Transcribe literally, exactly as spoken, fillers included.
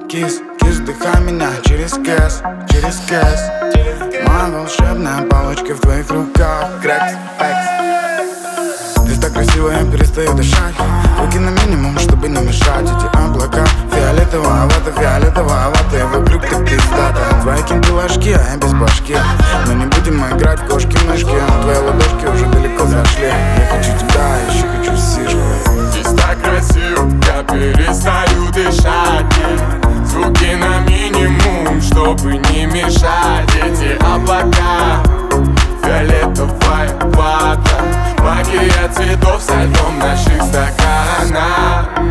Кис, кис, вдыхай меня через кэс, через кэс. Моя волшебная палочка в твоих руках. Крэкс, пэкс. Ты так красиво, я перестаю дышать. Руки на минимум, чтобы не мешать. Эти облака фиолетового-вата, фиолетового-вата. И вокруг ты пиздата. Твои кенты ложки, а я без башки. Но не будем мы играть в кошки-мышки. Твои ладошки уже далеко зашли. Я хочу тебя, еще хочу сишку. Здесь так красиво, я перестаю дышать. Звуки на минимум, чтобы не мешать. Эти облака, фиолетовая вата. Магия цветов со льдом в наших стаканах.